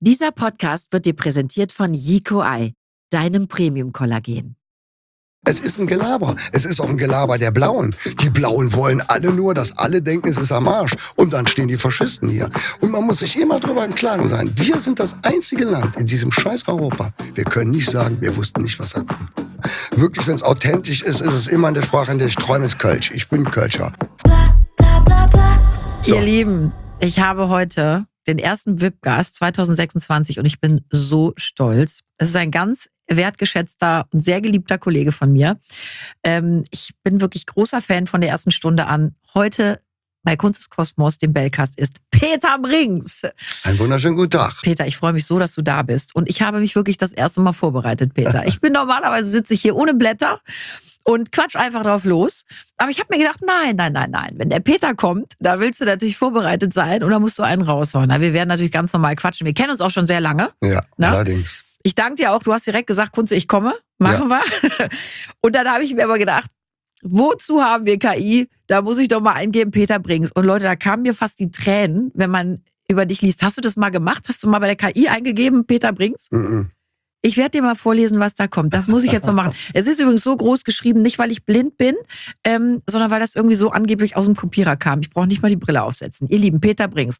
Dieser Podcast wird dir präsentiert von Yico Eye, deinem Premium-Kollagen. Es ist ein Gelaber. Es ist auch ein Gelaber der Blauen. Die Blauen wollen alle nur, dass alle denken, es ist am Arsch. Und dann stehen die Faschisten hier. Und man muss sich immer drüber im Klaren sein. Wir sind das einzige Land in diesem scheiß Europa. Wir können nicht sagen, wir wussten nicht, was da kommt. Wirklich, wenn es authentisch ist, ist es immer in der Sprache, in der ich träume, ist Kölsch. Ich bin Kölscher. So. Ihr Lieben, ich habe heute den ersten VIP-Gast 2026 und ich bin so stolz. Es ist ein ganz wertgeschätzter und sehr geliebter Kollege von mir. Ich bin wirklich großer Fan von der ersten Stunde an. Heute bei Kunst des Kosmos, dem Bellcast, ist Peter Brinks. Einen wunderschönen guten Tag. Peter, ich freue mich so, dass du da bist. Und ich habe mich wirklich das erste Mal vorbereitet, Peter. Ich bin normalerweise, sitze ich hier ohne Blätter und quatsch einfach drauf los. Aber ich habe mir gedacht, nein. Wenn der Peter kommt, da willst du natürlich vorbereitet sein und da musst du einen raushauen. Na, wir werden natürlich ganz normal quatschen. Wir kennen uns auch schon sehr lange. Ja, allerdings. Ich danke dir auch, du hast direkt gesagt, Kunze, ich komme, machen wir. Und dann habe ich mir aber gedacht, wozu haben wir KI? Da muss ich doch mal eingeben, Peter Brinks. Und Leute, da kamen mir fast die Tränen, wenn man über dich liest. Hast du das mal gemacht? Hast du mal bei der KI eingegeben, Peter Brinks? Ich werde dir mal vorlesen, was da kommt. Das muss ich jetzt noch machen. Es ist übrigens so groß geschrieben, nicht weil ich blind bin, sondern weil das irgendwie so angeblich aus dem Kopierer kam. Ich brauche nicht mal die Brille aufsetzen. Ihr Lieben, Peter Brinks.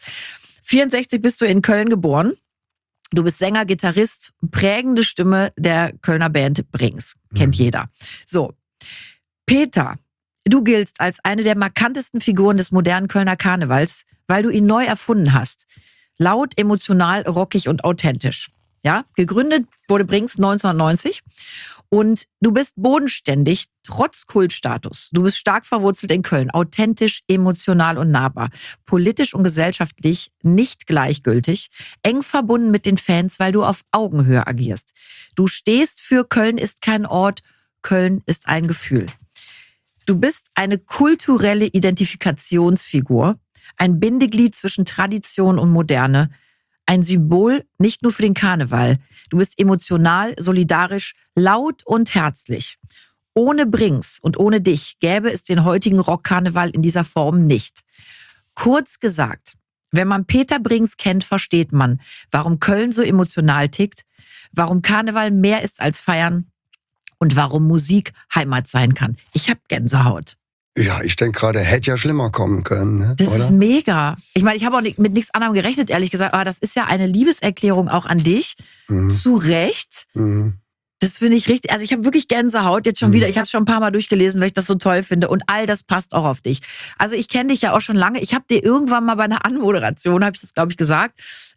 64 bist du in Köln geboren. Du bist Sänger, Gitarrist, prägende Stimme der Kölner Band Brinks. Kennt jeder. So, Peter, du giltst als eine der markantesten Figuren des modernen Kölner Karnevals, weil du ihn neu erfunden hast. Laut, emotional, rockig und authentisch. Ja, gegründet wurde Brinks 1990 und du bist bodenständig, trotz Kultstatus. Du bist stark verwurzelt in Köln, authentisch, emotional und nahbar, politisch und gesellschaftlich nicht gleichgültig, eng verbunden mit den Fans, weil du auf Augenhöhe agierst. Du stehst für Köln ist kein Ort, Köln ist ein Gefühl. Du bist eine kulturelle Identifikationsfigur, ein Bindeglied zwischen Tradition und Moderne, ein Symbol nicht nur für den Karneval. Du bist emotional, solidarisch, laut und herzlich. Ohne Brinks und ohne dich gäbe es den heutigen Rockkarneval in dieser Form nicht. Kurz gesagt, wenn man Peter Brinks kennt, versteht man, warum Köln so emotional tickt, warum Karneval mehr ist als Feiern und warum Musik Heimat sein kann. Ich habe Gänsehaut. Ja, ich denke gerade, hätte ja schlimmer kommen können. Ne? Das Oder? ist mega. Ich meine, ich habe auch mit nichts anderem gerechnet, ehrlich gesagt. Aber das ist ja eine Liebeserklärung auch an dich. Zu Recht. Das finde ich richtig. Also ich habe wirklich Gänsehaut jetzt schon wieder. Ich habe es schon ein paar Mal durchgelesen, weil ich das so toll finde. Und all das passt auch auf dich. Also ich kenne dich ja auch schon lange. Ich habe dir irgendwann mal bei einer Anmoderation, habe ich das, glaube ich, gesagt.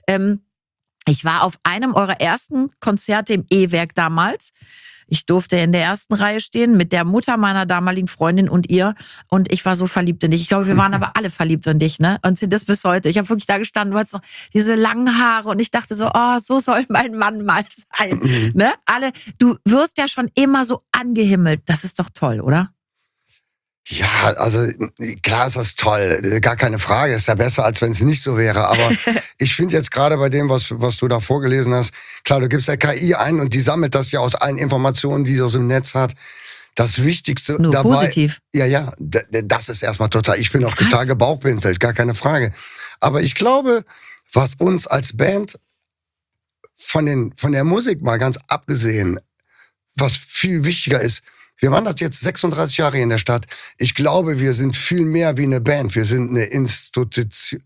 Ich war auf einem eurer ersten Konzerte im E-Werk damals. Ich durfte in der ersten Reihe stehen mit der Mutter meiner damaligen Freundin und ihr. Und ich war so verliebt in dich. Ich glaube, wir waren aber alle verliebt in dich, ne? Und sind das bis heute. Ich habe wirklich da gestanden, du hattest noch diese langen Haare. Und ich dachte so, oh, so soll mein Mann mal sein. Ne? Du wirst ja schon immer so angehimmelt. Das ist doch toll, oder? Ja, also klar ist das toll, gar keine Frage, ist ja besser, als wenn es nicht so wäre, aber ich finde jetzt gerade bei dem, was du da vorgelesen hast, klar, du gibst der KI ein und die sammelt das ja aus allen Informationen, die sie aus dem Netz hat. Das Wichtigste ist nur dabei, positiv. Ja, das ist erstmal total, ich bin auch total gebauchpinselt, gar keine Frage. Aber ich glaube, was uns als Band von der Musik mal ganz abgesehen, was viel wichtiger ist, wir waren das jetzt 36 Jahre in der Stadt. Ich glaube, wir sind viel mehr wie eine Band. Wir sind eine Institution.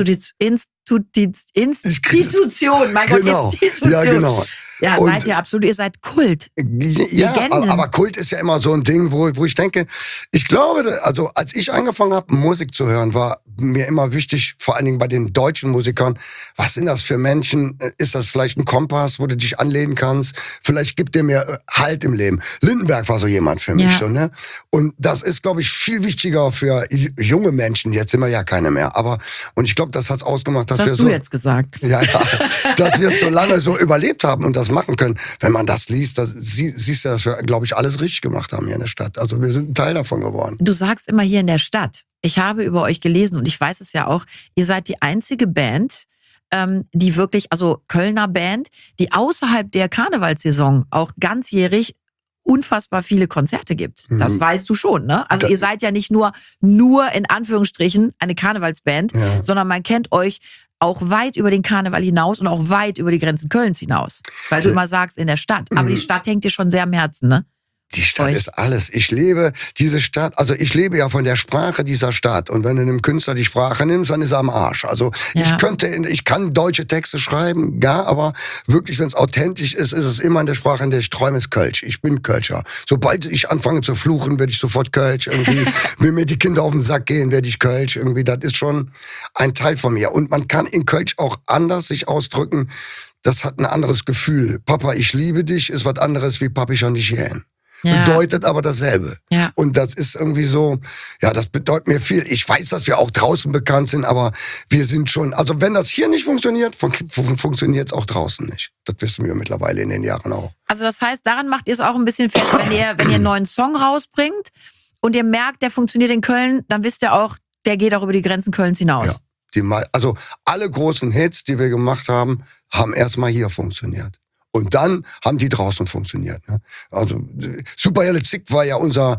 Mein Gott, Institution. Ja, genau. Ja, seid ihr absolut, ihr seid Kult. Ja, aber Kult ist ja immer so ein Ding, wo ich denke, ich glaube, also als ich angefangen habe, Musik zu hören, war mir immer wichtig, vor allen Dingen bei den deutschen Musikern, was sind das für Menschen? Ist das vielleicht ein Kompass, wo du dich anlehnen kannst? Vielleicht gibt der mir Halt im Leben. Lindenberg war so jemand für mich. So, ne? Und das ist, glaube ich, viel wichtiger für junge Menschen. Jetzt sind wir ja keine mehr. Und ich glaube, das hat's ausgemacht, dass das wir hast so... du jetzt gesagt. Ja, dass wir es so lange so überlebt haben und das machen können. Wenn man das liest, siehst du, dass wir, glaube ich, alles richtig gemacht haben hier in der Stadt. Also wir sind ein Teil davon geworden. Du sagst immer hier in der Stadt. Ich habe über euch gelesen und ich weiß es ja auch, ihr seid die einzige Band, die wirklich, also Kölner Band, die außerhalb der Karnevalssaison auch ganzjährig unfassbar viele Konzerte gibt. Das weißt du schon, ne? Also ihr seid ja nicht nur in Anführungsstrichen eine Karnevalsband, sondern man kennt euch auch weit über den Karneval hinaus und auch weit über die Grenzen Kölns hinaus. Weil du immer sagst, in der Stadt. Aber die Stadt hängt dir schon sehr am Herzen, ne? Die Stadt ist alles. Ich lebe diese Stadt, also ich lebe ja von der Sprache dieser Stadt. Und wenn du einem Künstler die Sprache nimmst, dann ist er am Arsch. Also ich kann deutsche Texte schreiben, ja, aber wirklich, wenn es authentisch ist, ist es immer in der Sprache, in der ich träume, ist Kölsch. Ich bin Kölscher. Sobald ich anfange zu fluchen, werde ich sofort Kölsch. Irgendwie, wenn mir die Kinder auf den Sack gehen, werde ich Kölsch. Irgendwie, das ist schon ein Teil von mir. Und man kann in Kölsch auch anders sich ausdrücken. Das hat ein anderes Gefühl. Papa, ich liebe dich, ist was anderes wie Papi schon dich jähen. Ja. Bedeutet aber dasselbe. Ja. Und das ist irgendwie so, ja, das bedeutet mir viel. Ich weiß, dass wir auch draußen bekannt sind, aber wir sind schon, also wenn das hier nicht funktioniert, funktioniert es auch draußen nicht. Das wissen wir mittlerweile in den Jahren auch. Also das heißt, daran macht ihr es auch ein bisschen fest, wenn ihr einen neuen Song rausbringt und ihr merkt, der funktioniert in Köln, dann wisst ihr auch, der geht auch über die Grenzen Kölns hinaus. Ja. Also alle großen Hits, die wir gemacht haben, haben erstmal hier funktioniert. Und dann haben die draußen funktioniert. Ne? Also Superhelle Zick war ja unser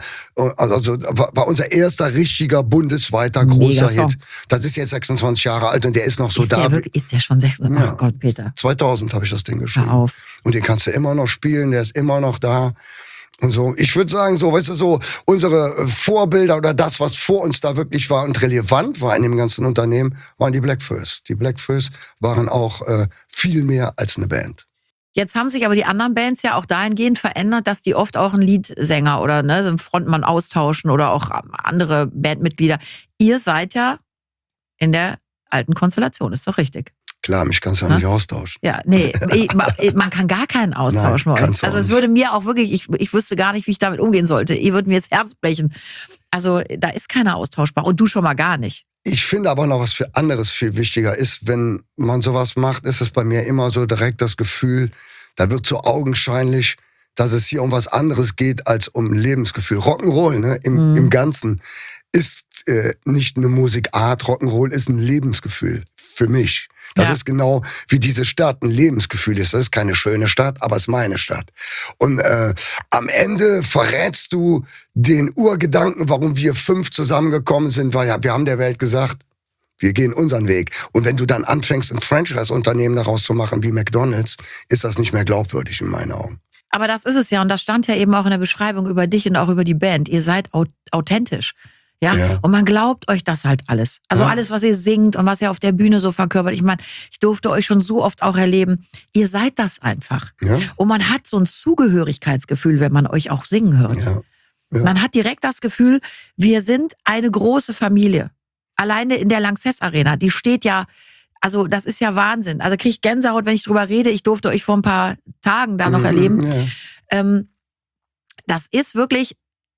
erster richtiger bundesweiter großer Hit. Das ist jetzt 26 Jahre alt und der ist noch so da. Ist der schon 26? Oh Gott, Peter. 2000 habe ich das Ding geschrieben. Hör auf. Und den kannst du immer noch spielen, der ist immer noch da. Und so, ich würde sagen, so, weißt du, so unsere Vorbilder oder das, was vor uns da wirklich war und relevant war in dem ganzen Unternehmen, waren die Bläckfürs. Die Bläckfürs waren auch viel mehr als eine Band. Jetzt haben sich aber die anderen Bands ja auch dahingehend verändert, dass die oft auch einen Leadsänger oder so einen Frontmann austauschen oder auch andere Bandmitglieder. Ihr seid ja in der alten Konstellation, ist doch richtig. Klar, mich kannst du ja nicht austauschen. Ja, nee, man kann gar keinen austauschen. Nein, also es würde mir auch wirklich, ich wüsste gar nicht, wie ich damit umgehen sollte. Ihr würdet mir das Herz brechen. Also da ist keiner austauschbar und du schon mal gar nicht. Ich finde aber noch, was für anderes viel wichtiger ist, wenn man sowas macht, ist es bei mir immer so direkt das Gefühl, da wird so augenscheinlich, dass es hier um was anderes geht als um Lebensgefühl. Rock'n'Roll, ne, im Ganzen ist nicht eine Musikart, Rock'n'Roll ist ein Lebensgefühl für mich. Das ist genau wie diese Stadt ein Lebensgefühl ist. Das ist keine schöne Stadt, aber es ist meine Stadt. Und am Ende verrätst du den Urgedanken, warum wir 5 zusammengekommen sind, weil wir haben der Welt gesagt, wir gehen unseren Weg. Und wenn du dann anfängst, ein Franchise-Unternehmen daraus zu machen wie McDonald's, ist das nicht mehr glaubwürdig in meinen Augen. Aber das ist es ja. Und das stand ja eben auch in der Beschreibung über dich und auch über die Band. Ihr seid authentisch. Ja, und man glaubt euch das halt alles. Also alles, was ihr singt und was ihr auf der Bühne so verkörpert. Ich meine, ich durfte euch schon so oft auch erleben. Ihr seid das einfach. Ja. Und man hat so ein Zugehörigkeitsgefühl, wenn man euch auch singen hört. Ja. Ja. Man hat direkt das Gefühl, wir sind eine große Familie. Alleine in der Lanxess Arena, die steht ja, also das ist ja Wahnsinn. Also kriege ich Gänsehaut, wenn ich drüber rede. Ich durfte euch vor ein paar Tagen da noch erleben. Ja. Das ist wirklich...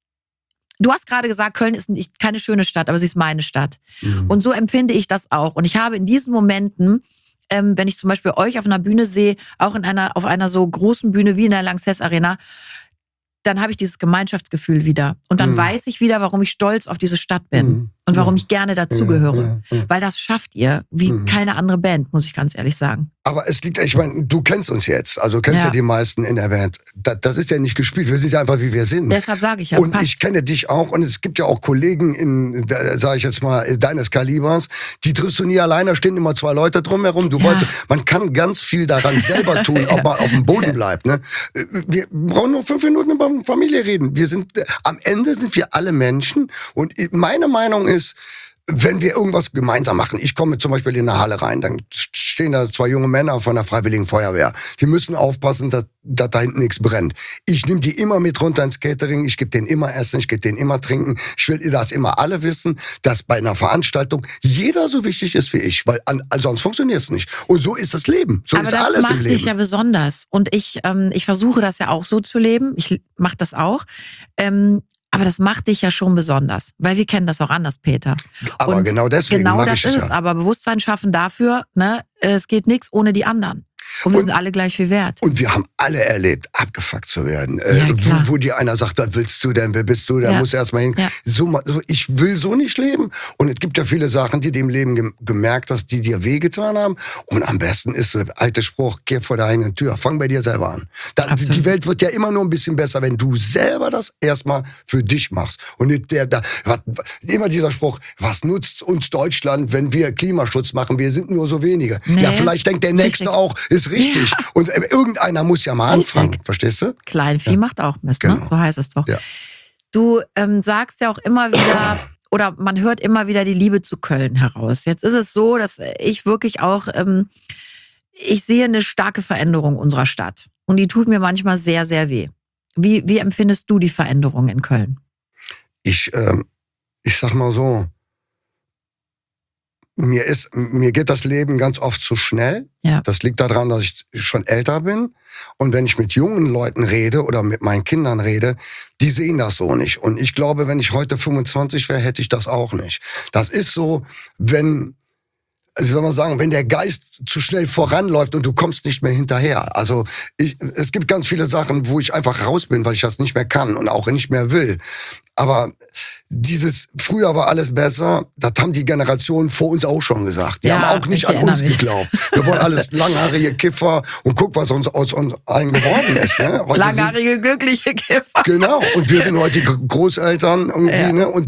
Du hast gerade gesagt, Köln ist keine schöne Stadt, aber sie ist meine Stadt. Mhm. Und so empfinde ich das auch. Und ich habe in diesen Momenten, wenn ich zum Beispiel euch auf einer Bühne sehe, auch auf einer so großen Bühne wie in der Lanxess Arena, dann habe ich dieses Gemeinschaftsgefühl wieder. Und dann weiß ich wieder, warum ich stolz auf diese Stadt bin und warum ich gerne dazugehöre. Weil das schafft ihr wie keine andere Band, muss ich ganz ehrlich sagen. Aber es liegt, ich meine, du kennst uns jetzt, also du kennst ja die meisten in der Band. Das ist ja nicht gespielt, wir sind ja einfach, wie wir sind. Deshalb sage ich ja. Und ich kenne dich auch und es gibt ja auch Kollegen sage ich jetzt mal, deines Kalibers, die triffst du nie alleine, stehen immer 2 Leute drumherum. Du weißt, man kann ganz viel daran selber tun, ob man auf dem Boden bleibt. Ne? Wir brauchen nur 5 Minuten über Familie reden. Am Ende sind wir alle Menschen und meine Meinung ist, wenn wir irgendwas gemeinsam machen, ich komme zum Beispiel in eine Halle rein, dann stehen da 2 junge Männer von der Freiwilligen Feuerwehr. Die müssen aufpassen, dass da hinten nichts brennt. Ich nehme die immer mit runter ins Catering, ich gebe denen immer Essen, ich gebe denen immer Trinken. Ich will, dass immer alle wissen, dass bei einer Veranstaltung jeder so wichtig ist wie ich, weil sonst funktioniert es nicht. Und so ist das Leben, so ist alles im Leben. Aber das macht dich ja besonders. Und ich versuche das ja auch so zu leben. Ich mache das auch. Aber das macht dich ja schon besonders, weil wir kennen das auch anders, Peter. Aber genau deswegen mache ich es ja. Genau das ist es. Aber Bewusstsein schaffen dafür, ne, es geht nichts ohne die anderen. Und wir sind alle gleich viel wert. Und wir haben alle erlebt, abgefuckt zu werden. Wo dir einer sagt, was willst du denn, wer bist du, da musst du erstmal hin. Ja. Ich will so nicht leben. Und es gibt ja viele Sachen, die dem Leben gemerkt hast, die dir wehgetan haben. Und am besten ist der alte Spruch, kehr vor der eigenen Tür. Fang bei dir selber an. Die Welt wird ja immer nur ein bisschen besser, wenn du selber das erstmal für dich machst. Und nicht immer dieser Spruch, was nutzt uns Deutschland, wenn wir Klimaschutz machen? Wir sind nur so wenige. Nee, ja, vielleicht denkt der Nächste auch, ist richtig. Ja. Und irgendeiner muss ja mal anfangen, verstehst du? Kleinvieh macht auch Mist, genau. Ne? So heißt es doch. Ja. Du sagst ja auch immer wieder, oder man hört immer wieder die Liebe zu Köln heraus. Jetzt ist es so, dass ich wirklich auch, ich sehe eine starke Veränderung unserer Stadt. Und die tut mir manchmal sehr, sehr weh. Wie empfindest du die Veränderung in Köln? Ich sag mal so, mir geht das Leben ganz oft zu schnell. Ja. Das liegt daran, dass ich schon älter bin. Und wenn ich mit jungen Leuten rede oder mit meinen Kindern rede, die sehen das so nicht. Und ich glaube, wenn ich heute 25 wäre, hätte ich das auch nicht. Das ist so, wenn der Geist zu schnell voranläuft und du kommst nicht mehr hinterher. Also es gibt ganz viele Sachen, wo ich einfach raus bin, weil ich das nicht mehr kann und auch nicht mehr will. Aber früher war alles besser, das haben die Generationen vor uns auch schon gesagt. Die haben auch nicht an uns geglaubt. Wir wollen alles langhaarige Kiffer und guck, was aus uns allen geworden ist. Ne? Langhaarige, glückliche Kiffer. Genau, und wir sind heute die Großeltern irgendwie, ne? Und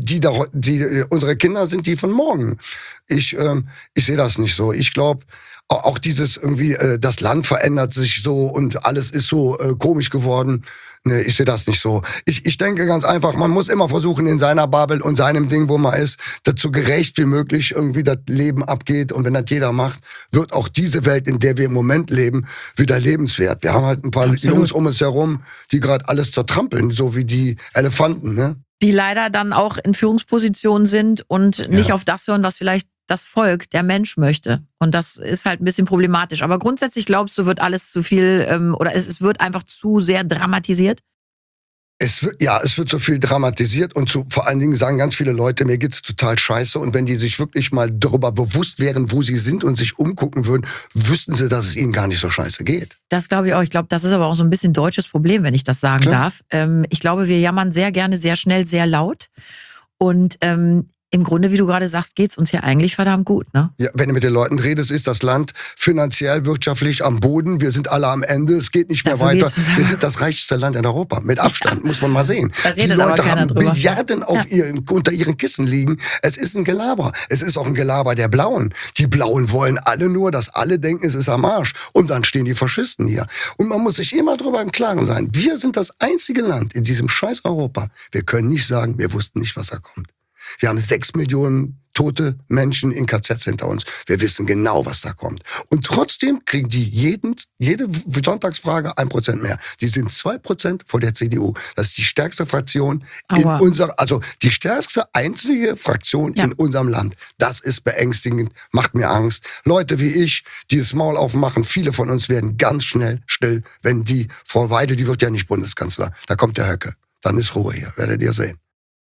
unsere Kinder sind die von morgen. Ich sehe das nicht so. Ich glaube, auch dieses irgendwie, das Land verändert sich so und alles ist so komisch geworden. Nee, ich sehe das nicht so. Ich denke ganz einfach, man muss immer versuchen, in seiner Bubble und seinem Ding, wo man ist, dazu gerecht wie möglich irgendwie das Leben abgeht. Und wenn das jeder macht, wird auch diese Welt, in der wir im Moment leben, wieder lebenswert. Wir haben halt ein paar Jungs um uns herum, die gerade alles zertrampeln, so wie die Elefanten, ne? Die leider dann auch in Führungspositionen sind und nicht auf das hören, was vielleicht das Volk, der Mensch möchte. Und das ist halt ein bisschen problematisch. Aber grundsätzlich glaubst du, wird alles zu viel oder es wird einfach zu sehr dramatisiert? Es wird so viel dramatisiert und vor allen Dingen sagen ganz viele Leute, mir geht's total scheiße. Und wenn die sich wirklich mal darüber bewusst wären, wo sie sind und sich umgucken würden, wüssten sie, dass es ihnen gar nicht so scheiße geht. Das glaube ich auch. Ich glaube, das ist aber auch so ein bisschen deutsches Problem, wenn ich das sagen darf. Ich glaube, wir jammern sehr gerne, sehr schnell, sehr laut. Und im Grunde, wie du gerade sagst, geht's uns hier eigentlich verdammt gut, ne? Ja, wenn du mit den Leuten redest, ist das Land finanziell, wirtschaftlich am Boden. Wir sind alle am Ende. Es geht nicht mehr weiter. Wir sind das reichste Land in Europa. Mit Abstand, muss man mal sehen. Die Leute haben Milliarden unter ihren Kissen liegen. Es ist ein Gelaber. Es ist auch ein Gelaber der Blauen. Die Blauen wollen alle nur, dass alle denken, es ist am Arsch. Und dann stehen die Faschisten hier. Und man muss sich immer drüber im Klaren sein. Wir sind das einzige Land in diesem scheiß Europa. Wir können nicht sagen, wir wussten nicht, was da kommt. Wir haben 6 Millionen tote Menschen in KZs hinter uns. Wir wissen genau, was da kommt. Und trotzdem kriegen die jede Sonntagsfrage 1% mehr. Die sind 2% vor der CDU. Das ist die stärkste Fraktion die stärkste einzige Fraktion in unserem Land. Das ist beängstigend, macht mir Angst. Leute wie ich, die das Maul aufmachen, viele von uns werden ganz schnell still, wenn Frau Weidel, die wird ja nicht Bundeskanzler, da kommt der Höcke. Dann ist Ruhe hier, werdet ihr sehen.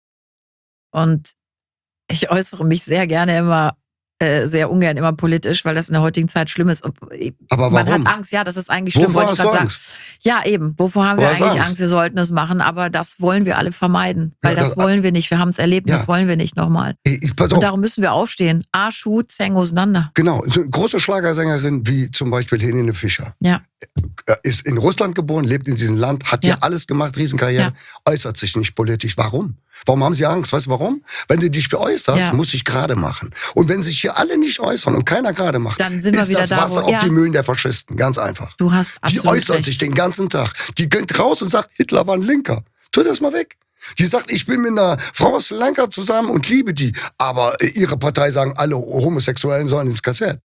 Und ich äußere mich sehr gerne immer, sehr ungern immer politisch, weil das in der heutigen Zeit schlimm ist. Aber warum? Man hat Angst, ja, das ist eigentlich schlimm, wollte ich gerade sagen. Ja, eben. Wovor haben wir eigentlich Angst? Wir sollten es machen, aber das wollen wir alle vermeiden. Weil das wollen wir nicht. Wir haben es erlebt, das wollen wir nicht nochmal. Und darum müssen wir aufstehen. Arsch, Hut, Zähne auseinander. Genau. So eine große Schlagersängerin wie zum Beispiel Helene Fischer. Ja. Ist in Russland geboren, lebt in diesem Land, hat ja alles gemacht, Riesenkarriere, äußert sich nicht politisch. Warum? Warum haben sie Angst? Weißt du warum? Wenn du dich äußerst, muss ich gerade machen. Und wenn sich hier alle nicht äußern und keiner gerade macht, dann sind wir wieder das Wasser auf die Mühlen der Faschisten. Ganz einfach. Du hast absolut Die äußert sich den ganzen Tag. Die geht raus und sagt, Hitler war ein Linker. Tu das mal weg. Die sagt, ich bin mit einer Frau aus Sri Lanka zusammen und liebe die. Aber ihre Partei sagen, alle Homosexuellen sollen ins KZ.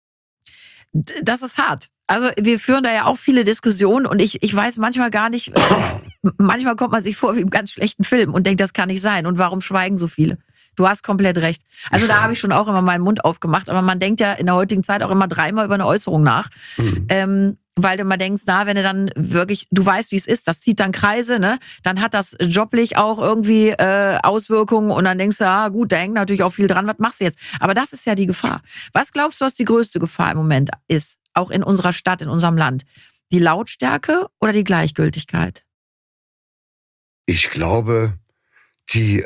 Das ist hart. Also wir führen da ja auch viele Diskussionen und ich weiß manchmal gar nicht, manchmal kommt man sich vor wie im ganz schlechten Film und denkt, das kann nicht sein. Und warum schweigen so viele? Du hast komplett recht. Also da habe ich schon auch immer meinen Mund aufgemacht. Aber man denkt ja in der heutigen Zeit auch immer 3-mal über eine Äußerung nach. Weil du immer denkst, wenn du dann wirklich, du weißt, wie es ist, das zieht dann Kreise, ne? Dann hat das joblich auch irgendwie Auswirkungen und dann denkst du, gut, da hängt natürlich auch viel dran, was machst du jetzt? Aber das ist ja die Gefahr. Was glaubst du, was die größte Gefahr im Moment ist? auch in unserer Stadt, in unserem Land? Die Lautstärke oder die Gleichgültigkeit? Ich glaube, die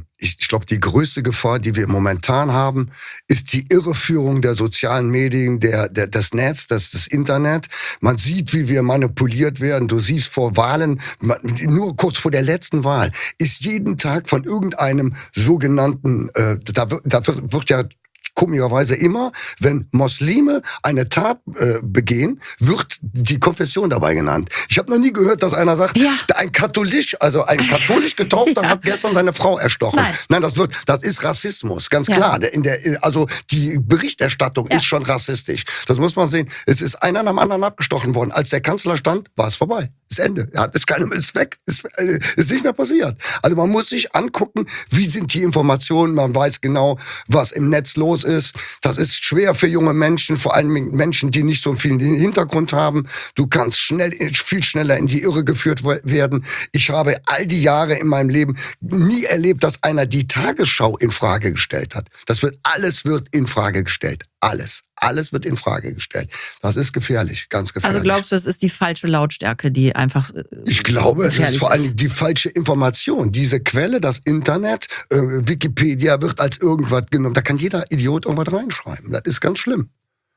größte Gefahr, die wir momentan haben, ist die Irreführung der sozialen Medien, des Netz, des Internet. Man sieht, wie wir manipuliert werden. Du siehst vor Wahlen, nur kurz vor der letzten Wahl, ist jeden Tag von irgendeinem sogenannten, da wird ja komischerweise immer, wenn Muslime eine Tat begehen, wird die Konfession dabei genannt. Ich habe noch nie gehört, dass einer sagt, ein katholisch Getaufter hat gestern seine Frau erstochen. Nein, das ist Rassismus, ganz klar. Also die Berichterstattung ist schon rassistisch. Das muss man sehen. Es ist einer nach dem anderen abgestochen worden. Als der Kanzler stand, war es vorbei. Das Ende. Ist weg. Ist nicht mehr passiert. Also man muss sich angucken, wie sind die Informationen. Man weiß genau, was im Netz los ist. Das ist schwer für junge Menschen, vor allem Menschen, die nicht so viel Hintergrund haben. Du kannst viel schneller in die Irre geführt werden. Ich habe all die Jahre in meinem Leben nie erlebt, dass einer die Tagesschau in Frage gestellt hat. Alles wird in Frage gestellt. Alles wird in Frage gestellt. Das ist gefährlich, ganz gefährlich. Also glaubst du, es ist die falsche Lautstärke, die einfach Ich glaube, es ist vor allem die falsche Information. Diese Quelle, das Internet, Wikipedia wird als irgendwas genommen. Da kann jeder Idiot irgendwas reinschreiben. Das ist ganz schlimm.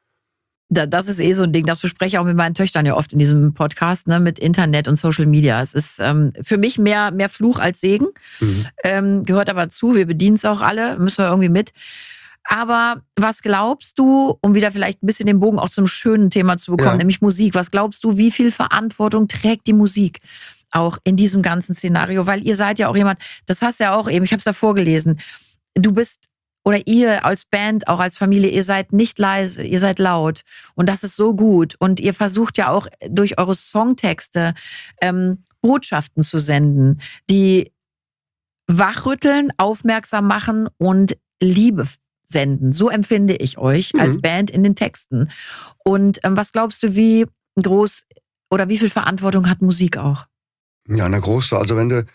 Das ist so ein Ding, das bespreche ich auch mit meinen Töchtern ja oft in diesem Podcast, ne, mit Internet und Social Media. Es ist für mich mehr Fluch als Segen. Gehört aber zu, wir bedienen es auch alle, müssen wir irgendwie mit. Aber was glaubst du, um wieder vielleicht ein bisschen den Bogen auch zum schönen Thema zu bekommen, nämlich Musik, was glaubst du, wie viel Verantwortung trägt die Musik auch in diesem ganzen Szenario? Weil ihr seid ja auch jemand, das hast du ja auch eben, ich habe es ja vorgelesen, du bist oder ihr als Band, auch als Familie, ihr seid nicht leise, ihr seid laut und das ist so gut und ihr versucht ja auch durch eure Songtexte Botschaften zu senden, die wachrütteln, aufmerksam machen und Liebe senden. So empfinde ich euch als Band in den Texten. Und was glaubst du, wie groß oder wie viel Verantwortung hat Musik auch? Ja, eine große. Also wenn du,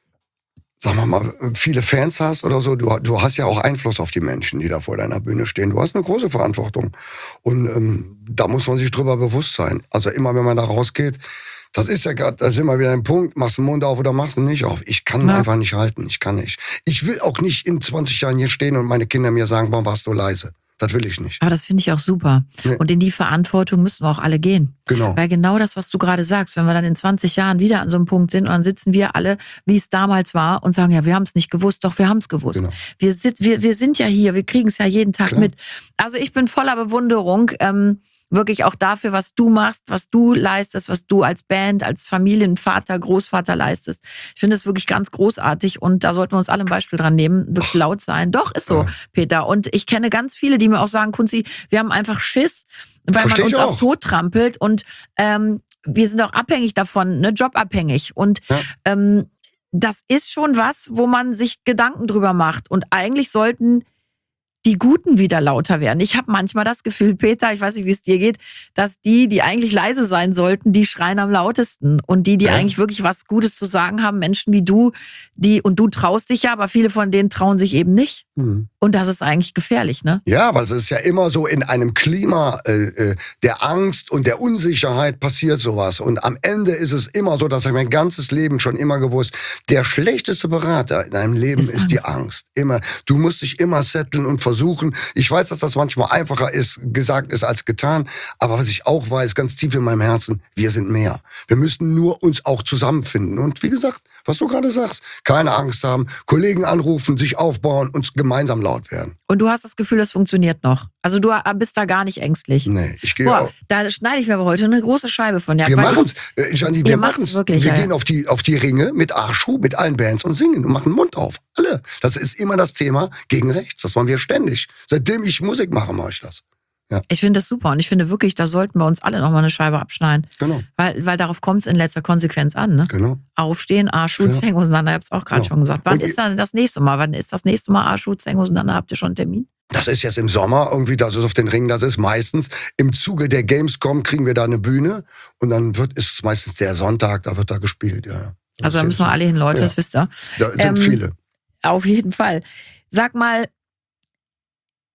sagen wir mal, viele Fans hast oder so, du hast ja auch Einfluss auf die Menschen, die da vor deiner Bühne stehen. Du hast eine große Verantwortung. Und da muss man sich drüber bewusst sein. Also immer, wenn man da rausgeht, das ist ja gerade, da sind wir wieder ein Punkt, machst du den Mund auf oder machst du ihn nicht auf. Ich kann einfach nicht halten, ich kann nicht. Ich will auch nicht in 20 Jahren hier stehen und meine Kinder mir sagen, warum warst du leise? Das will ich nicht. Aber das finde ich auch super. Nee. Und in die Verantwortung müssen wir auch alle gehen. Genau. Weil genau das, was du gerade sagst, wenn wir dann in 20 Jahren wieder an so einem Punkt sind und dann sitzen wir alle, wie es damals war und sagen, ja, wir haben es nicht gewusst, doch wir haben es gewusst. Genau. Wir sind ja hier, wir kriegen es ja jeden Tag mit. Also ich bin voller Bewunderung, wirklich auch dafür, was du machst, was du leistest, was du als Band, als Familienvater, Großvater leistest. Ich finde das wirklich ganz großartig und da sollten wir uns alle ein Beispiel dran nehmen, wirklich laut sein. Doch, ist so, Peter. Und ich kenne ganz viele, die mir auch sagen, Kunzi, wir haben einfach Schiss, weil man uns auch tottrampelt und wir sind auch abhängig davon, ne, jobabhängig. Und das ist schon was, wo man sich Gedanken drüber macht. Und eigentlich sollten die Guten wieder lauter werden. Ich habe manchmal das Gefühl, Peter, ich weiß nicht, wie es dir geht, dass die eigentlich leise sein sollten, die schreien am lautesten. Und die eigentlich wirklich was Gutes zu sagen haben, Menschen wie du, und du traust dich ja, aber viele von denen trauen sich eben nicht. Und das ist eigentlich gefährlich, ne? Ja, aber es ist ja immer so, in einem Klima der Angst und der Unsicherheit passiert sowas. Und am Ende ist es immer so, dass ich mein ganzes Leben schon immer gewusst, der schlechteste Berater in deinem Leben ist die Angst. Immer. Du musst dich immer setteln und versuchen. Ich weiß, dass das manchmal einfacher gesagt ist als getan. Aber was ich auch weiß, ganz tief in meinem Herzen, wir sind mehr. Wir müssen nur uns auch zusammenfinden. Und wie gesagt, was du gerade sagst, keine Angst haben, Kollegen anrufen, sich aufbauen und gemeinsam laut werden. Und du hast das Gefühl, das funktioniert noch. Also du bist da gar nicht ängstlich. Nee, ich gehe auch. Da schneide ich mir aber heute eine große Scheibe von. Wir machen es, Gianni, wir machen es. Wirklich. Wir gehen auf die Ringe mit A-Schuh, mit allen Bands und singen und machen den Mund auf. Alle. Das ist immer das Thema gegen rechts. Das machen wir ständig. Seitdem ich Musik mache, mache ich das. Ja. Ich finde das super und ich finde wirklich, da sollten wir uns alle nochmal eine Scheibe abschneiden. Genau. Weil darauf kommt es in letzter Konsequenz an. Ne? Genau. Aufstehen, A-Schuh, Zenghosen an, da habt ihr auch gerade schon gesagt. Wann ist dann das nächste Mal? Wann ist das nächste Mal A-Schuh, Zenghosen an, da habt ihr schon einen Termin? Das ist jetzt im Sommer irgendwie, das ist auf den Ringen, das ist meistens im Zuge der Gamescom kriegen wir da eine Bühne und dann ist es meistens der Sonntag, da wird da gespielt, ja. Also da müssen wir alle hin, Leute, das wisst ihr. Da sind viele. Auf jeden Fall. Sag mal,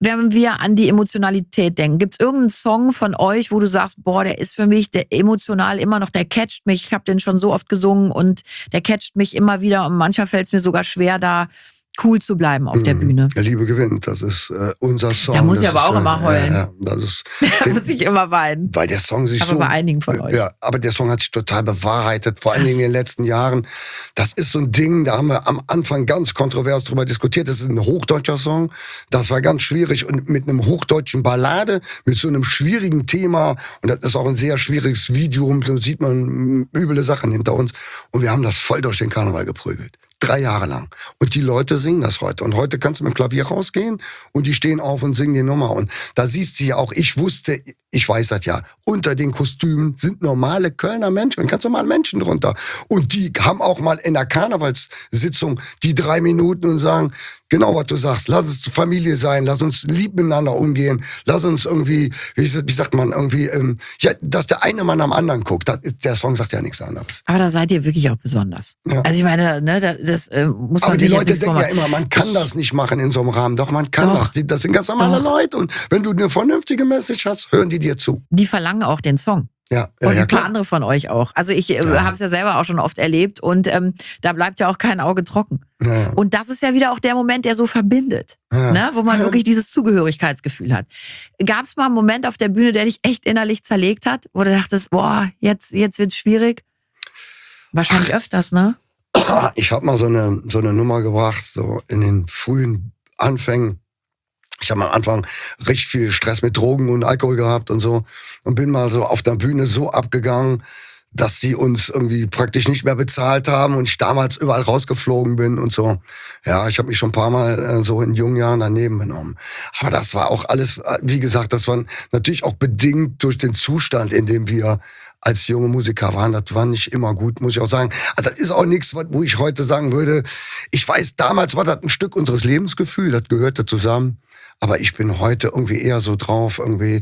Wenn wir an die Emotionalität denken, gibt es irgendeinen Song von euch, wo du sagst, boah, der ist für mich der emotional immer noch, der catcht mich. Ich habe den schon so oft gesungen und der catcht mich immer wieder. Und manchmal fällt es mir sogar schwer, da cool zu bleiben auf der Bühne. Der Liebe gewinnt, das ist unser Song. Da muss ich aber auch immer heulen. Ja, das ist, da muss ich immer weinen. Weil der Song sich aber bei einigen von euch. Ja, aber der Song hat sich total bewahrheitet, vor allen Dingen in den letzten Jahren. Das ist so ein Ding, da haben wir am Anfang ganz kontrovers drüber diskutiert. Das ist ein hochdeutscher Song. Das war ganz schwierig und mit einem hochdeutschen Ballade, mit so einem schwierigen Thema. Und das ist auch ein sehr schwieriges Video. Da sieht man üble Sachen hinter uns. Und wir haben das voll durch den Karneval geprügelt. 3 Jahre lang. Und die Leute singen das heute. Und heute kannst du mit dem Klavier rausgehen und die stehen auf und singen die Nummer. Und da siehst du ja auch, ich weiß das ja, unter den Kostümen sind normale Kölner Menschen, ganz normale Menschen drunter. Und die haben auch mal in der Karnevalssitzung die 3 Minuten und sagen, genau was du sagst, lass uns Familie sein, lass uns lieb miteinander umgehen, lass uns irgendwie, wie sagt man, irgendwie, ja, dass der eine Mann am anderen guckt. Der Song sagt ja nichts anderes. Aber da seid ihr wirklich auch besonders. Ja. Also ich meine, ne, das muss man aber sich die Leute jetzt denken ja immer, man kann das nicht machen in so einem Rahmen. Doch, man kann das. Das sind ganz normale Leute. Und wenn du eine vernünftige Message hast, hören die dir zu. Die verlangen auch den Song. Ja, und ein paar andere von euch auch. Also ich habe es ja selber auch schon oft erlebt und da bleibt ja auch kein Auge trocken. Ja. Und das ist ja wieder auch der Moment, der so verbindet, ne? Wo man wirklich dieses Zugehörigkeitsgefühl hat. Gab es mal einen Moment auf der Bühne, der dich echt innerlich zerlegt hat, wo du dachtest, boah, jetzt wird's schwierig? Wahrscheinlich öfters, ne? Ich habe mal so eine Nummer gebracht, so in den frühen Anfängen. Ich habe am Anfang richtig viel Stress mit Drogen und Alkohol gehabt und so und bin mal so auf der Bühne so abgegangen, dass sie uns irgendwie praktisch nicht mehr bezahlt haben und ich damals überall rausgeflogen bin und so. Ja, ich habe mich schon ein paar Mal so in jungen Jahren daneben benommen. Aber das war auch alles, wie gesagt, das war natürlich auch bedingt durch den Zustand, in dem wir als junge Musiker waren. Das war nicht immer gut, muss ich auch sagen. Also das ist auch nichts, wo ich heute sagen würde, ich weiß, damals war das ein Stück unseres Lebensgefühls, das gehörte zusammen. Aber ich bin heute irgendwie eher so drauf, irgendwie,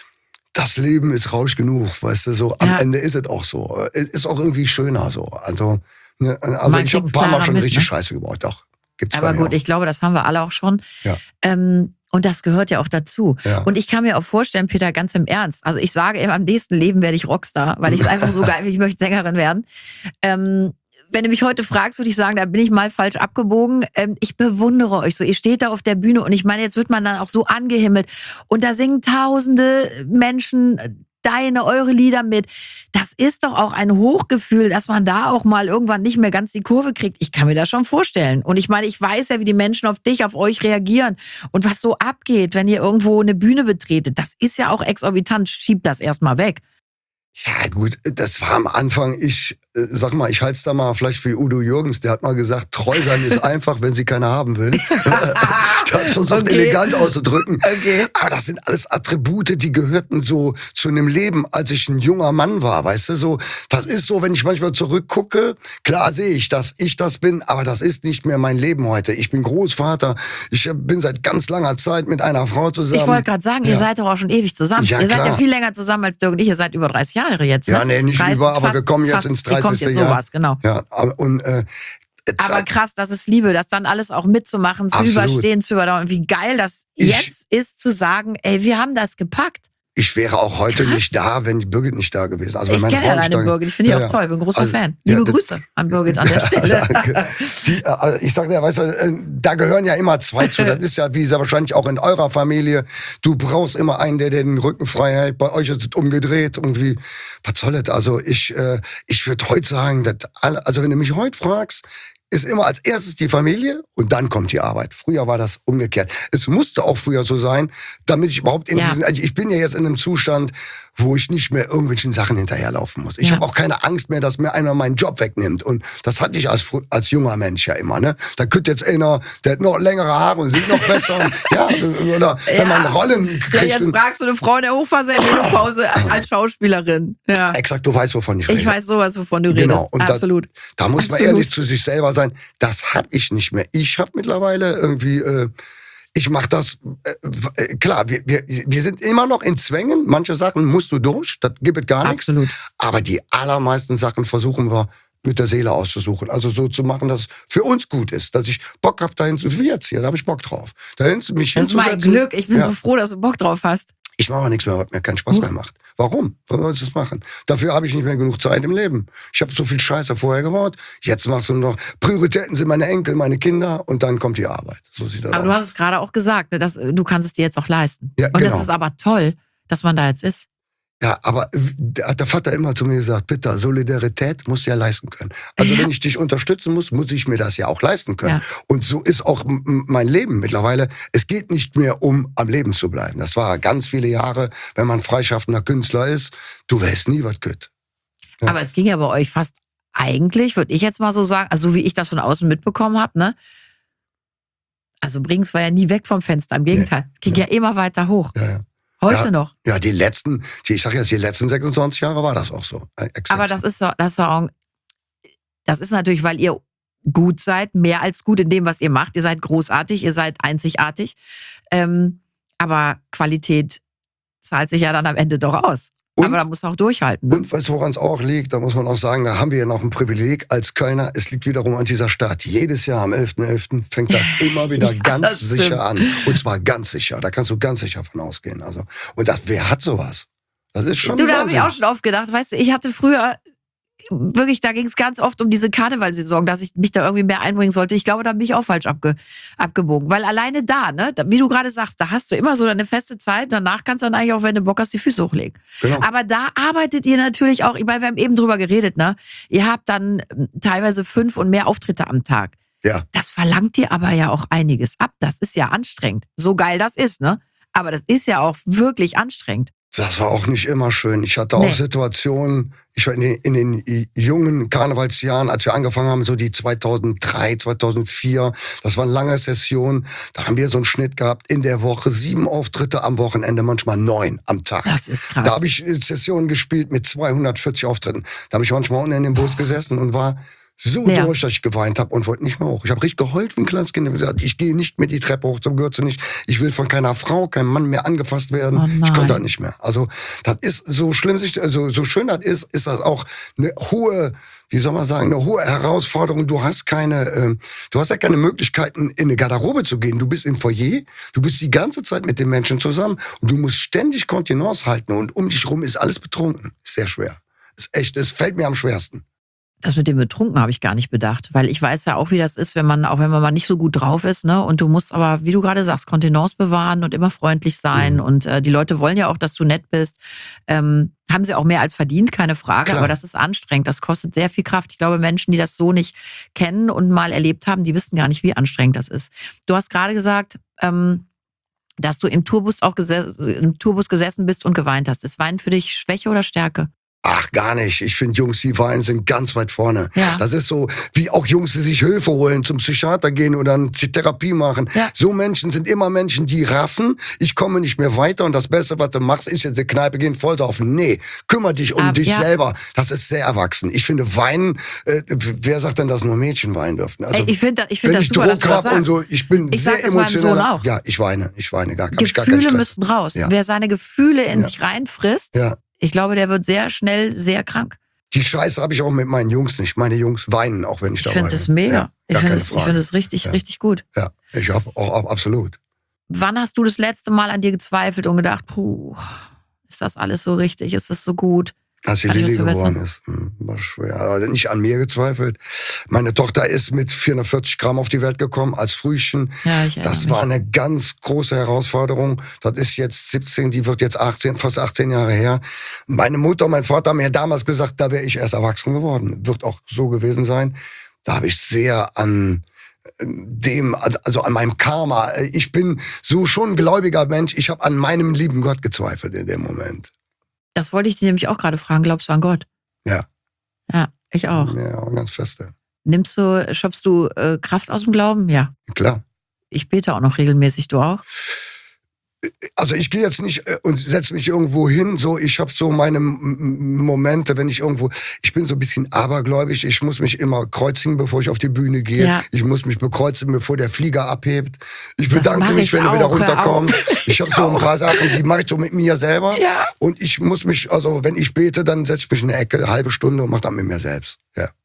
das Leben ist Rausch genug, weißt du, so am Ende ist es auch so. Es ist auch irgendwie schöner so. Also ich habe ein paar Mal schon richtig Scheiße gebaut, doch. Gibt's aber gut, ich glaube, das haben wir alle auch schon. Ja. Und das gehört ja auch dazu. Ja. Und ich kann mir auch vorstellen, Peter, ganz im Ernst, also ich sage immer, im nächsten Leben werde ich Rockstar, weil ich es einfach so geil finde, ich möchte Sängerin werden. Wenn du mich heute fragst, würde ich sagen, da bin ich mal falsch abgebogen. Ich bewundere euch so. Ihr steht da auf der Bühne und ich meine, jetzt wird man dann auch so angehimmelt. Und da singen tausende Menschen eure Lieder mit. Das ist doch auch ein Hochgefühl, dass man da auch mal irgendwann nicht mehr ganz die Kurve kriegt. Ich kann mir das schon vorstellen. Und ich meine, ich weiß ja, wie die Menschen auf euch reagieren. Und was so abgeht, wenn ihr irgendwo eine Bühne betretet. Das ist ja auch exorbitant. Schiebt das erstmal weg. Ja gut, das war am Anfang, ich halte es da mal vielleicht wie Udo Jürgens, der hat mal gesagt, treu sein ist einfach, wenn sie keiner haben will. Der hat versucht, elegant auszudrücken. Okay. Aber das sind alles Attribute, die gehörten so zu einem Leben, als ich ein junger Mann war, weißt du, so. Das ist so, wenn ich manchmal zurückgucke, klar sehe ich, dass ich das bin, aber das ist nicht mehr mein Leben heute. Ich bin Großvater, ich bin seit ganz langer Zeit mit einer Frau zusammen. Ich wollte gerade sagen, ihr seid doch auch schon ewig zusammen. Ja, ihr seid klar. Ja viel länger zusammen als Dirk und ich, ihr seid über 30 Jahre jetzt. Ne? Ja, nee, nicht über, aber wir kommen jetzt ins 30. Jetzt Jahr. Sowas, genau. Ja, und aber krass, das ist Liebe, das dann alles auch mitzumachen, zu überstehen, zu überdauern. Und wie geil das jetzt ist, zu sagen, ey, wir haben das gepackt. Ich wäre auch heute nicht da, wenn Birgit nicht da gewesen wäre. Also ich kenne ja deine Birgit, ich finde die auch toll, bin ein großer Fan. Liebe Grüße an Birgit an der Stelle. Ich sage ja, weißt du, da gehören ja immer zwei zu. Das ist ja wie sehr wahrscheinlich auch in eurer Familie. Du brauchst immer einen, der den Rücken frei hält. Bei euch ist es umgedreht. Irgendwie, was soll das? Also ich würde heute sagen, also wenn du mich heute fragst, ist immer als erstes die Familie und dann kommt die Arbeit. Früher war das umgekehrt. Es musste auch früher so sein, damit ich überhaupt also ich bin ja jetzt in einem Zustand, wo ich nicht mehr irgendwelchen Sachen hinterherlaufen muss. Ich habe auch keine Angst mehr, dass mir einer meinen Job wegnimmt. Und das hatte ich als junger Mensch ja immer. Ne? Da könnte jetzt einer, der hat noch längere Haare und sieht noch besser. Oder wenn man Rollen kriegt. Ja, jetzt fragst du eine Frau in der Hochphase der Menopause als Schauspielerin. Ja. Exakt, du weißt, wovon ich rede. Ich weiß sowas, wovon du redest. Genau. Und absolut. Da muss man ehrlich zu sich selber sein. Das habe ich nicht mehr. Ich habe mittlerweile irgendwie... Ich mache das, klar, wir sind immer noch in Zwängen. Manche Sachen musst du durch, das gibt es gar nichts. Absolut. Aber die allermeisten Sachen versuchen wir mit der Seele auszusuchen. Also so zu machen, dass es für uns gut ist. Dass ich Bock habe, dahin zu, wie jetzt hier, da habe ich Bock drauf. Dahin mich das ist mein Glück. Ich bin so froh, dass du Bock drauf hast. Ich mache auch nichts mehr, was mir keinen Spaß mehr macht. Warum? Warum soll ich das machen? Dafür habe ich nicht mehr genug Zeit im Leben. Ich habe so viel Scheiße vorher gebaut. Jetzt machst du nur noch, Prioritäten sind meine Enkel, meine Kinder und dann kommt die Arbeit. So sieht das aus. Aber du hast es gerade auch gesagt, ne, dass, du kannst es dir jetzt auch leisten. Ja, und das ist aber toll, dass man da jetzt ist. Ja, aber hat der Vater immer zu mir gesagt, Peter, Solidarität musst du ja leisten können. Also wenn ich dich unterstützen muss ich mir das ja auch leisten können. Ja. Und so ist auch mein Leben mittlerweile. Es geht nicht mehr am Leben zu bleiben. Das war ganz viele Jahre, wenn man freischaffender Künstler ist, du weißt nie, was geht. Ja. Aber es ging ja bei euch fast eigentlich, würde ich jetzt mal so sagen, also so wie ich das von außen mitbekommen habe, ne? Also Brings war ja nie weg vom Fenster, im Gegenteil. Ging ja immer weiter hoch. Ja. Heute noch. Ja, die letzten 26 Jahre war das auch so. Exakt. Aber das ist natürlich, weil ihr gut seid, mehr als gut in dem, was ihr macht. Ihr seid großartig, ihr seid einzigartig. Aber Qualität zahlt sich ja dann am Ende doch aus. Aber da muss man auch durchhalten. Ne? Und weißt du, woran es auch liegt? Da muss man auch sagen, da haben wir ja noch ein Privileg als Kölner. Es liegt wiederum an dieser Stadt. Jedes Jahr am 11.11. fängt das immer wieder ganz sicher an. Und zwar ganz sicher. Da kannst du ganz sicher von ausgehen. Also, und wer hat sowas? Das ist schon da habe ich auch schon oft gedacht. Weißt du, ich hatte früher wirklich, da ging es ganz oft um diese Karnevalsaison, dass ich mich da irgendwie mehr einbringen sollte. Ich glaube, da bin ich auch falsch abgebogen. Weil alleine da, ne, wie du gerade sagst, da hast du immer so eine feste Zeit. Danach kannst du dann eigentlich auch, wenn du Bock hast, die Füße hochlegen. Genau. Aber da arbeitet ihr natürlich auch, ich meine, wir haben eben drüber geredet, ne? Ihr habt dann teilweise 5 und mehr Auftritte am Tag. Ja. Das verlangt dir aber ja auch einiges ab. Das ist ja anstrengend. So geil das ist, ne? Aber das ist ja auch wirklich anstrengend. Das war auch nicht immer schön. Ich hatte auch Situationen, ich war in den jungen Karnevalsjahren, als wir angefangen haben, so die 2003, 2004, das waren lange Sessionen, da haben wir so einen Schnitt gehabt, in der Woche 7 Auftritte, am Wochenende manchmal 9 am Tag. Das ist krass. Da habe ich Sessionen gespielt mit 240 Auftritten. Da habe ich manchmal unten in dem Bus gesessen und war so durch, dass ich geweint habe und wollte nicht mehr hoch. Ich habe richtig geheult wie ein kleines Kind. Ich habe gesagt, ich gehe nicht mehr die Treppe hoch zum Gürtel nicht. Ich will von keiner Frau, keinem Mann mehr angefasst werden. Oh, ich konnte das nicht mehr. Also das ist so schlimm, so schön das ist das auch eine hohe, wie soll man sagen, eine hohe Herausforderung. Du hast ja keine Möglichkeiten, in eine Garderobe zu gehen. Du bist im Foyer, du bist die ganze Zeit mit den Menschen zusammen und du musst ständig Kontenance halten und um dich rum ist alles betrunken. Ist sehr schwer. Ist echt, es fällt mir am schwersten. Das mit dem Betrunken habe ich gar nicht bedacht, weil ich weiß ja auch, wie das ist, wenn man mal nicht so gut drauf ist, ne? Und du musst aber, wie du gerade sagst, Kontenance bewahren und immer freundlich sein und die Leute wollen ja auch, dass du nett bist. Haben sie auch mehr als verdient, keine Frage, Klar. Aber das ist anstrengend, das kostet sehr viel Kraft. Ich glaube, Menschen, die das so nicht kennen und mal erlebt haben, die wissen gar nicht, wie anstrengend das ist. Du hast gerade gesagt, dass du im Tourbus gesessen bist und geweint hast. Ist Weinen für dich Schwäche oder Stärke? Ach, gar nicht. Ich finde, Jungs, die weinen, sind ganz weit vorne. Ja. Das ist so, wie auch Jungs, die sich Hilfe holen, zum Psychiater gehen oder eine Therapie machen. Ja. So Menschen sind immer Menschen, die raffen, ich komme nicht mehr weiter und das Beste, was du machst, ist jetzt in die Kneipe gehen, vollsaufen. Nee, kümmere dich um dich selber. Das ist sehr erwachsen. Ich finde, weinen, wer sagt denn, dass nur Mädchen weinen dürfen? Also, ich finde wenn das ich super, Druck habe und so, ich bin sehr emotional. Sohn auch. Ja, ich weine, gar Gefühle müssen raus. Ja. Wer seine Gefühle in sich reinfrisst, ich glaube, der wird sehr schnell sehr krank. Die Scheiße habe ich auch mit meinen Jungs nicht. Meine Jungs weinen, auch wenn ich da weine. Ich finde das mega. Ich finde das richtig gut. Ja, ich auch absolut. Wann hast du das letzte Mal an dir gezweifelt und gedacht, ist das alles so richtig? Ist das so gut? Als die Lilly geboren ist, war schwer. Also nicht an mir gezweifelt. Meine Tochter ist mit 440 Gramm auf die Welt gekommen, als Frühchen. Ja, das war eine ganz große Herausforderung. Das ist jetzt 17, die wird jetzt 18, fast 18 Jahre her. Meine Mutter und mein Vater haben mir damals gesagt, da wäre ich erst erwachsen geworden. Wird auch so gewesen sein. Da habe ich sehr an meinem Karma. Ich bin so schon ein gläubiger Mensch. Ich habe an meinem lieben Gott gezweifelt in dem Moment. Das wollte ich dir nämlich auch gerade fragen. Glaubst du an Gott? Ja. Ja, ich auch. Ja, ganz feste. Schöpfst du Kraft aus dem Glauben? Ja. Klar. Ich bete auch noch regelmäßig, du auch? Also ich gehe jetzt nicht und setze mich irgendwo hin, so ich habe so meine Momente, wenn ich bin so ein bisschen abergläubig, ich muss mich immer kreuzigen, bevor ich auf die Bühne gehe, ja. Ich muss mich bekreuzigen, bevor der Flieger abhebt, ich bedanke mich, wenn er wieder runterkommt, ich habe so ein paar Sachen, die mache ich so mit mir selber und ich muss mich, also wenn ich bete, dann setze ich mich in eine Ecke, eine halbe Stunde und mache dann mit mir selbst, ja.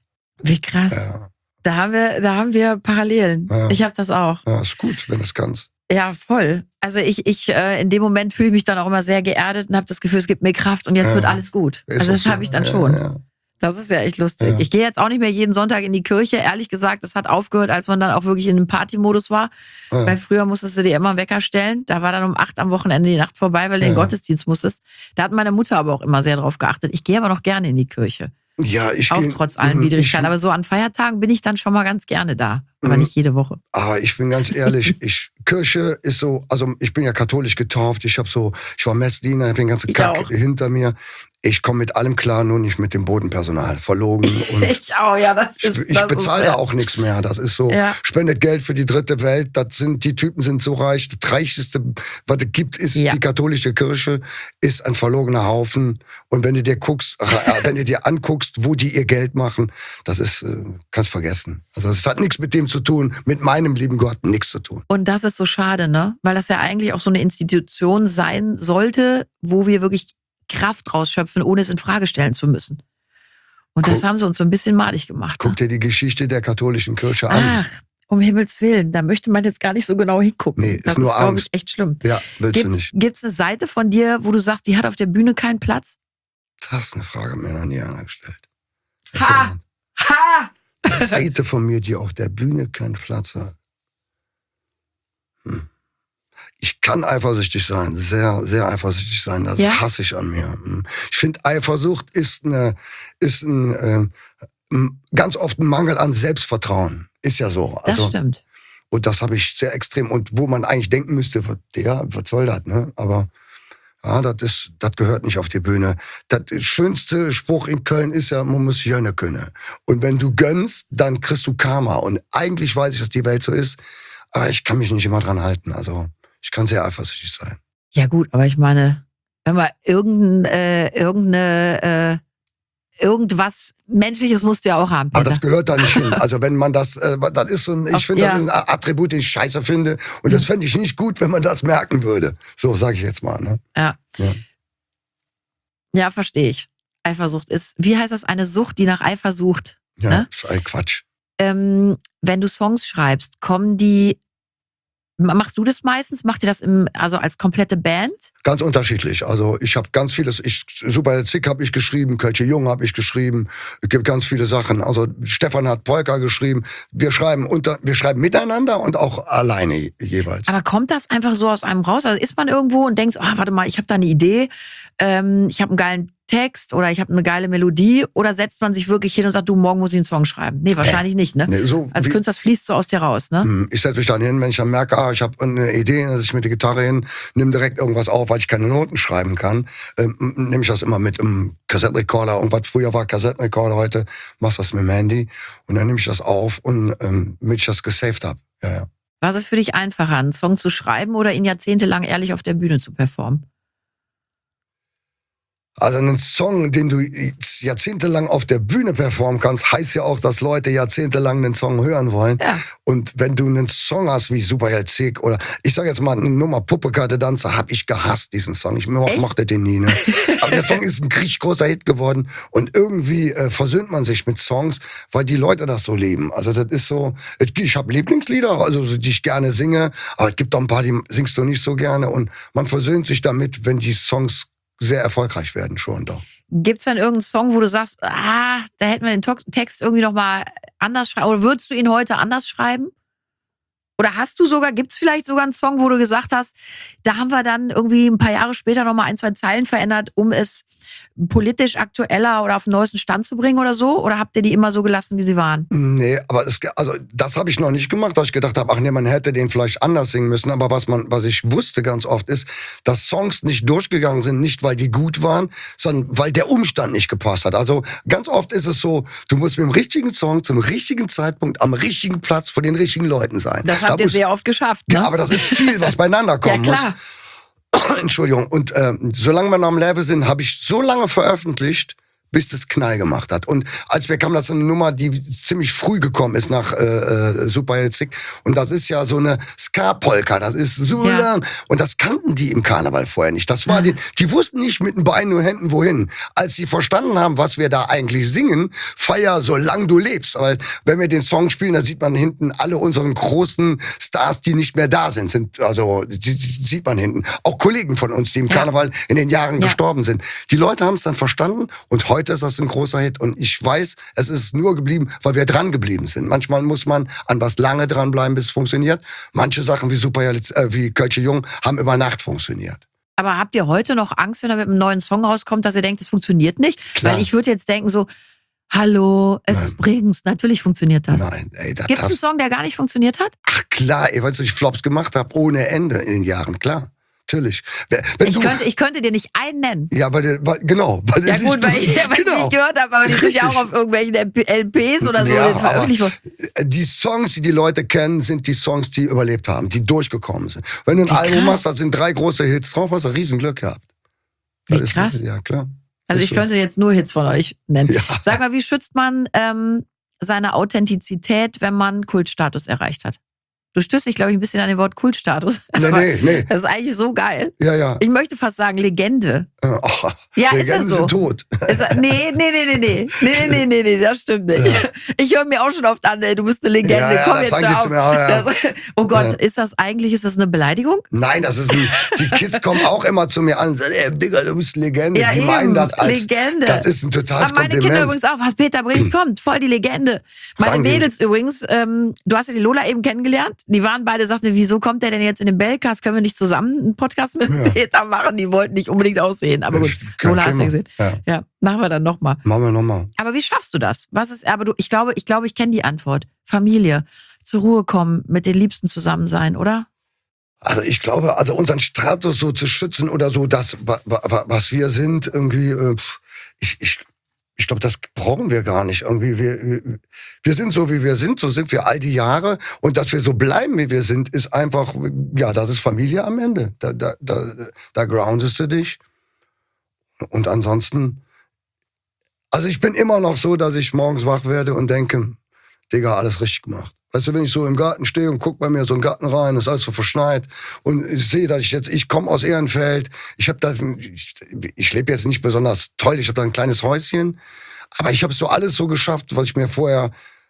Wie krass. Ja. Da haben wir Parallelen. Ja. Ich habe das auch. Ja, ist gut, wenn du es kannst. Ja, voll. Also ich in dem Moment fühle ich mich dann auch immer sehr geerdet und habe das Gefühl, es gibt mir Kraft und jetzt wird alles gut. Ist Also das so. habe ich dann schon. Ja. Das ist ja echt lustig. Ja. Ich gehe jetzt auch nicht mehr jeden Sonntag in die Kirche. Ehrlich gesagt, das hat aufgehört, als man dann auch wirklich in einem Partymodus war. Ja. Weil früher musstest du dir immer einen Wecker stellen. Da war dann um 8 am Wochenende die Nacht vorbei, weil du in den Gottesdienst musstest. Da hat meine Mutter aber auch immer sehr drauf geachtet. Ich gehe aber noch gerne in die Kirche. Ja, Auch trotz allen Widrigkeiten. Aber so an Feiertagen bin ich dann schon mal ganz gerne da. Aber nicht jede Woche. Aber ich bin ganz ehrlich, Kirche ist so, also ich bin ja katholisch getauft, ich war Messdiener, ich habe den ganzen Kack hinter mir. Ich komme mit allem klar, nur nicht mit dem Bodenpersonal. Verlogen. Und ich auch, ja, ich bezahle da auch nichts mehr. Das ist so, spendet Geld für die dritte Welt. Die Typen sind so reich. Das Reichste, was es gibt, ist die katholische Kirche, ist ein verlogener Haufen. Und wenn du dir anguckst, wo die ihr Geld machen, das ist, kannst vergessen. Also das hat nichts mit dem zu tun, mit meinem lieben Gott nichts zu tun. Und das ist so schade, ne? Weil das ja eigentlich auch so eine Institution sein sollte, wo wir wirklich Kraft rausschöpfen, ohne es in Frage stellen zu müssen. Und das haben sie uns so ein bisschen malig gemacht. Guck dir die Geschichte der katholischen Kirche an. Ach, um Himmels Willen, da möchte man jetzt gar nicht so genau hingucken. Nee, das ist nur glaube Angst. ich, echt schlimm. Ja, willst du nicht. Gibt's eine Seite von dir, wo du sagst, die hat auf der Bühne keinen Platz? Das ist eine Frage, mir noch nie einer gestellt. Ha! Ha! Eine Seite von mir, die auf der Bühne keinen Platz hat. Ich kann eifersüchtig sein, sehr, sehr eifersüchtig sein. Das hasse ich an mir. Ich finde, Eifersucht ist ganz oft ein Mangel an Selbstvertrauen. Ist ja so. Das stimmt. Und das habe ich sehr extrem. Und wo man eigentlich denken müsste, was soll das, ne? Aber ja, das gehört nicht auf die Bühne. Das schönste Spruch in Köln ist ja, man muss gönnen können. Und wenn du gönnst, dann kriegst du Karma. Und eigentlich weiß ich, dass die Welt so ist, aber ich kann mich nicht immer dran halten. Also ich kann sehr eifersüchtig sein. Ja gut, aber ich meine, wenn man irgendwas Menschliches musst du ja auch haben, Peter. Aber das gehört da nicht hin. Also wenn man das ist so ich finde, das ist ein Attribut, den ich scheiße finde. Und das fände ich nicht gut, wenn man das merken würde. So sage ich jetzt mal. Ne? Ja, verstehe ich. Eifersucht ist, wie heißt das, eine Sucht, die nach Eifer sucht. Ja, ne? ist ein Quatsch. Wenn du Songs schreibst, machst du das meistens? Macht ihr das also als komplette Band? Ganz unterschiedlich. Also ich habe ganz vieles. Super Zick habe ich geschrieben, Kölsche Jung habe ich geschrieben. Es gibt ganz viele Sachen. Also Stefan hat Polka geschrieben. Wir schreiben miteinander und auch alleine jeweils. Aber kommt das einfach so aus einem raus? Also ist man irgendwo und denkt, warte mal, ich habe da eine Idee, ich habe einen geilen Text oder ich habe eine geile Melodie, oder setzt man sich wirklich hin und sagt, du, morgen muss ich einen Song schreiben? Nee, wahrscheinlich nicht, ne? Nee, so als Künstler, das fließt so aus dir raus, ne? Ich setze mich dann hin, wenn ich dann merke, ich habe eine Idee, dass ich mit der Gitarre hin, nimm direkt irgendwas auf, weil ich keine Noten schreiben kann, nehme ich das immer mit im Kassettenrekorder. Und was früher war Kassettenrekorder, heute machst du das mit dem Handy. Und dann nehme ich das auf und damit ich das gesaved habe. Ja. Was ist für dich einfacher, einen Song zu schreiben oder ihn jahrzehntelang ehrlich auf der Bühne zu performen? Also einen Song, den du jahrzehntelang auf der Bühne performen kannst, heißt ja auch, dass Leute jahrzehntelang den Song hören wollen. Ja. Und wenn du einen Song hast wie Superheld Zick oder ich sag jetzt mal eine Nummer Puppekarte Danzer, hab ich gehasst, diesen Song. Ich mochte den nie. Ne? Aber der Song ist ein richtig großer Hit geworden und irgendwie versöhnt man sich mit Songs, weil die Leute das so lieben. Also das ist so, ich habe Lieblingslieder, also die ich gerne singe, aber es gibt auch ein paar, die singst du nicht so gerne und man versöhnt sich damit, wenn die Songs sehr erfolgreich werden schon doch. Gibt's denn irgendeinen Song, wo du sagst, da hätten wir den Text irgendwie noch mal anders schreiben, oder würdest du ihn heute anders schreiben? Oder gibt's vielleicht sogar einen Song, wo du gesagt hast, da haben wir dann irgendwie ein paar Jahre später noch mal 1, 2 Zeilen verändert, um es politisch aktueller oder auf den neuesten Stand zu bringen oder so? Oder habt ihr die immer so gelassen, wie sie waren? Nee, aber das habe ich noch nicht gemacht, dass ich gedacht habe, man hätte den vielleicht anders singen müssen. Aber was ich wusste ganz oft ist, dass Songs nicht durchgegangen sind, nicht weil die gut waren, sondern weil der Umstand nicht gepasst hat. Also ganz oft ist es so, du musst mit dem richtigen Song zum richtigen Zeitpunkt am richtigen Platz vor den richtigen Leuten sein. Das habt ihr sehr oft geschafft, ne? Ja, aber das ist viel, was beieinander kommen muss. Entschuldigung. Und solange wir noch am Level sind, habe ich so lange veröffentlicht, bis das Knall gemacht hat. Und als wir kamen, das ist eine Nummer, die ziemlich früh gekommen ist nach Superheldsig. Und das ist ja so eine Ska-Polka. Das ist so lang. Und das kannten die im Karneval vorher nicht. Das war die wussten nicht mit den Beinen und Händen wohin. Als sie verstanden haben, was wir da eigentlich singen, feier, solange du lebst. Weil wenn wir den Song spielen, da sieht man hinten alle unseren großen Stars, die nicht mehr da sind. Also die sieht man hinten. Auch Kollegen von uns, die im Karneval in den Jahren gestorben sind. Die Leute haben es dann verstanden und heute ist das ein großer Hit. Und ich weiß, es ist nur geblieben, weil wir dran geblieben sind. Manchmal muss man an was lange dranbleiben, bis es funktioniert. Manche Sachen wie Kölsche Jung haben über Nacht funktioniert. Aber habt ihr heute noch Angst, wenn da mit einem neuen Song rauskommt, dass ihr denkt, es funktioniert nicht? Klar. Weil ich würde jetzt denken so, hallo, es ist Brings, natürlich funktioniert das. Nein, ey, Gibt es einen Song, der gar nicht funktioniert hat? Ach klar, ey, weißt du, ich Flops gemacht habe ohne Ende in den Jahren, klar. Natürlich. Ich könnte dir nicht einen nennen. Ja, genau. Weil ja gut, weil ich nicht gehört habe, aber die sind ja auch auf irgendwelchen LPs oder so veröffentlicht worden. Die Songs, die Leute kennen, sind die Songs, die überlebt haben, die durchgekommen sind. Wenn du ein Album machst, da sind 3 große Hits drauf, hast du Riesenglück gehabt. Wie krass. Ja, klar. Also ich könnte jetzt nur Hits von euch nennen. Ja. Sag mal, wie schützt man seine Authentizität, wenn man Kultstatus erreicht hat? Du stößt dich, glaube ich, ein bisschen an den Wort Kultstatus. Nee. Das ist eigentlich so geil. Ja. Ich möchte fast sagen Legende. Ja, Legenden ist das so? Sind tot. Nee, das stimmt nicht. Ja. Ich höre mir auch schon oft an, ey, du bist eine Legende. Ja, komm jetzt auf. Oh Gott, ist das eine Beleidigung? Nein, die Kids kommen auch immer zu mir an und sagen, ey, Digga, du bist Legende. Ja, die meinen das als Legende. Das ist ein totales Kompliment. Meine Kinder übrigens auch, was Peter Brings kommt, voll die Legende. Meine Mädels übrigens, du hast ja die Lola eben kennengelernt. Die waren beide, sagten, wieso kommt der denn jetzt in den Bellcast? Können wir nicht zusammen einen Podcast mit Peter machen? Die wollten nicht unbedingt aussehen. Aber gut, Lola hast du ja gesehen. Ja, machen wir dann nochmal. Machen wir nochmal. Aber wie schaffst du das? Ich glaube, ich kenne die Antwort. Familie, zur Ruhe kommen, mit den Liebsten zusammen sein, oder? Also ich glaube, unseren Status so zu schützen oder so, das, was wir sind, irgendwie, ich glaube, das brauchen wir gar nicht. Irgendwie, wir sind so, wie wir sind, so sind wir all die Jahre. Und dass wir so bleiben, wie wir sind, ist einfach, ja, das ist Familie am Ende. Da groundest du dich. Und ansonsten, also ich bin immer noch so, dass ich morgens wach werde und denke, Digga, alles richtig gemacht. Weißt du, wenn ich so im Garten stehe und guck bei mir so in den Garten rein, ist alles so verschneit und ich sehe, dass ich komme aus Ehrenfeld, ich lebe jetzt nicht besonders toll, ich habe da ein kleines Häuschen, aber ich habe so alles so geschafft, was ich mir vorher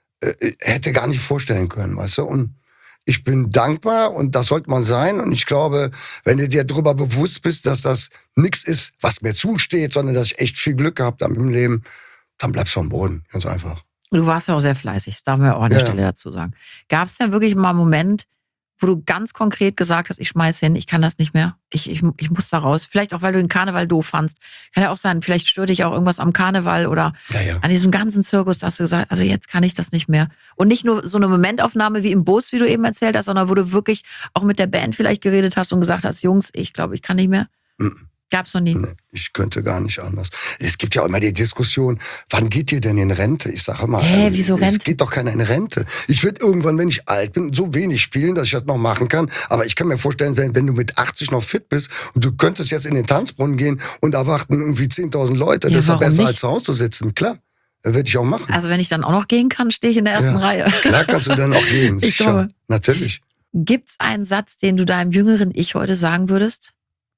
hätte gar nicht vorstellen können, weißt du, und ich bin dankbar und das sollte man sein und ich glaube, wenn du dir darüber bewusst bist, dass das nichts ist, was mir zusteht, sondern dass ich echt viel Glück gehabt habe im Leben, dann bleibst du am Boden, ganz einfach. Du warst ja auch sehr fleißig, das darf man ja auch an der Stelle dazu sagen. Gab es denn wirklich mal einen Moment, wo du ganz konkret gesagt hast, ich schmeiß hin, ich kann das nicht mehr, ich muss da raus. Vielleicht auch, weil du den Karneval doof fandst. Kann ja auch sein, vielleicht stört dich auch irgendwas am Karneval oder an diesem ganzen Zirkus, da hast du gesagt, also jetzt kann ich das nicht mehr. Und nicht nur so eine Momentaufnahme wie im Bus, wie du eben erzählt hast, sondern wo du wirklich auch mit der Band vielleicht geredet hast und gesagt hast, Jungs, ich glaube, ich kann nicht mehr. Gab's noch nie. Nee, ich könnte gar nicht anders. Es gibt ja auch immer die Diskussion, wann geht ihr denn in Rente? Ich sage immer, wieso Rente? Es geht doch keiner in Rente. Ich würde irgendwann, wenn ich alt bin, so wenig spielen, dass ich das noch machen kann. Aber ich kann mir vorstellen, wenn du mit 80 noch fit bist und du könntest jetzt in den Tanzbrunnen gehen und da warten irgendwie 10.000 Leute, das ist doch besser, als zu Hause zu sitzen. Klar, würde ich auch machen. Also wenn ich dann auch noch gehen kann, stehe ich in der ersten Reihe. Klar kannst du dann auch gehen. Ich glaube. Natürlich. Gibt's einen Satz, den du deinem jüngeren Ich heute sagen würdest?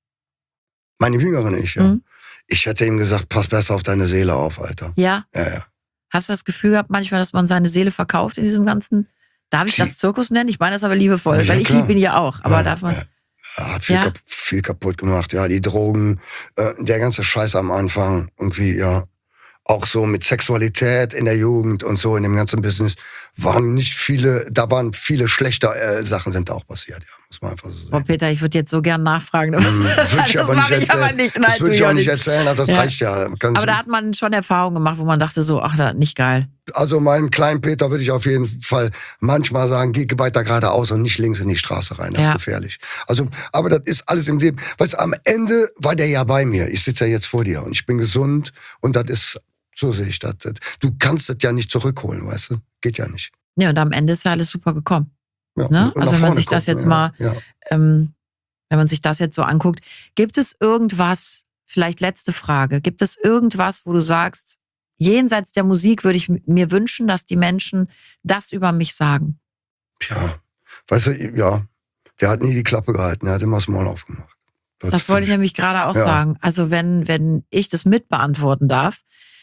Meine jüngeren Ich, ja. Ich hätte ihm gesagt, pass besser auf deine Seele auf, Alter. Ja? Ja. Hast du das Gefühl gehabt manchmal, dass man seine Seele verkauft in diesem ganzen, darf ich das Zirkus nennen? Ich meine das aber liebevoll, weil ich liebe ihn ja auch. Aber darf man... Er hat viel kaputt gemacht, ja, die Drogen, der ganze Scheiß am Anfang, irgendwie, ja. Auch so mit Sexualität in der Jugend und so in dem ganzen Business da waren viele schlechte Sachen sind auch passiert, ja, muss man einfach so sagen. Oh Peter, ich würde jetzt so gern nachfragen. Das mache ich aber nicht. Das würde ich auch nicht erzählen, also das reicht ja. Aber da hat man schon Erfahrungen gemacht, wo man dachte so, ach, nicht geil. Also meinem kleinen Peter würde ich auf jeden Fall manchmal sagen, geh weiter geradeaus und nicht links in die Straße rein, das ist gefährlich. Also, aber das ist alles im Leben. Weißt du, am Ende war der ja bei mir, ich sitze ja jetzt vor dir und ich bin gesund und das ist, so sehe ich das. Du kannst das ja nicht zurückholen, weißt du, geht ja nicht. Ja, und am Ende ist ja alles super gekommen. Ja, ne? Also wenn man sich das jetzt mal, wenn man sich das jetzt so anguckt, gibt es irgendwas, vielleicht letzte Frage. Gibt es irgendwas, wo du sagst, jenseits der Musik würde ich mir wünschen, dass die Menschen das über mich sagen? Ja, weißt du, ja, der hat nie die Klappe gehalten, er hat immer das Maul aufgemacht. Das wollte ich nämlich gerade auch sagen. Also wenn ich das mitbeantworten darf,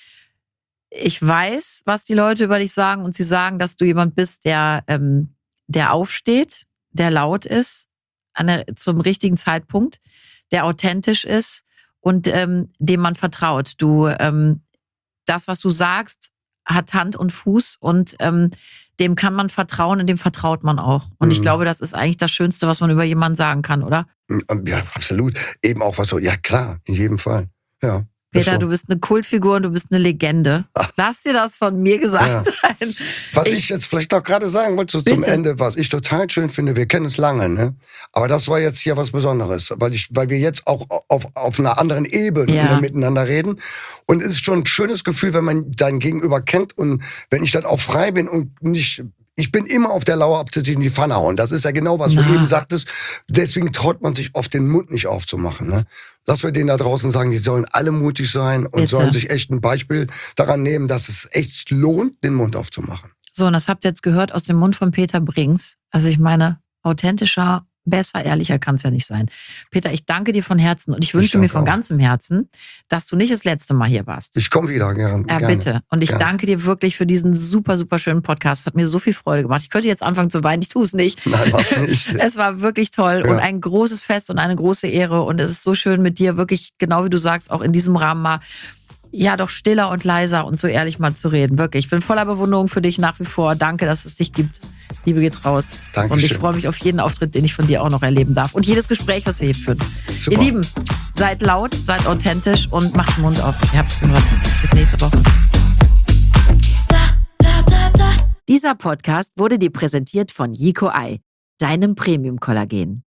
ich weiß, was die Leute über dich sagen und sie sagen, dass du jemand bist, der aufsteht, der laut ist, zum richtigen Zeitpunkt, der authentisch ist und dem man vertraut. Das, was du sagst, hat Hand und Fuß und dem kann man vertrauen und dem vertraut man auch. Und ich glaube, das ist eigentlich das Schönste, was man über jemanden sagen kann, oder? Ja, absolut. Eben auch was so, ja klar, in jedem Fall. Ja. Peter, du bist eine Kultfigur und du bist eine Legende. Lass dir das von mir gesagt sein. Was ich jetzt vielleicht noch gerade sagen wollte, so zum Ende, was ich total schön finde, wir kennen uns lange, ne? Aber das war jetzt hier was Besonderes, weil wir jetzt auch auf einer anderen Ebene miteinander reden. Und es ist schon ein schönes Gefühl, wenn man dein Gegenüber kennt und wenn ich dann auch frei bin und nicht... Ich bin immer auf der Lauer, ob sie sich in die Pfanne hauen. Das ist ja genau, was du eben sagtest. Deswegen traut man sich oft den Mund nicht aufzumachen. Ne? Lass wir denen da draußen sagen, die sollen alle mutig sein und sollen sich echt ein Beispiel daran nehmen, dass es echt lohnt, den Mund aufzumachen. So, und das habt ihr jetzt gehört aus dem Mund von Peter Brings. Also ich meine, authentischer, besser, ehrlicher kann es ja nicht sein. Peter, ich danke dir von Herzen und ich wünsche mir von ganzem Herzen, dass du nicht das letzte Mal hier warst. Ich komme wieder, gerne. Ja, bitte. Und ich danke dir wirklich für diesen super, super schönen Podcast. Es hat mir so viel Freude gemacht. Ich könnte jetzt anfangen zu weinen, ich tue es nicht. Nein, mach's nicht. Es war wirklich toll und ein großes Fest und eine große Ehre. Und es ist so schön mit dir, wirklich, genau wie du sagst, auch in diesem Rahmen mal doch stiller und leiser und so ehrlich mal zu reden. Wirklich. Ich bin voller Bewunderung für dich nach wie vor. Danke, dass es dich gibt. Liebe geht raus. Dankeschön. Und ich freue mich auf jeden Auftritt, den ich von dir auch noch erleben darf. Und jedes Gespräch, was wir hier führen. Super. Ihr Lieben, seid laut, seid authentisch und macht den Mund auf. Ihr habt es gehört. Bis nächste Woche. Dieser Podcast wurde dir präsentiert von Yico Eye, deinem Premium-Kollagen.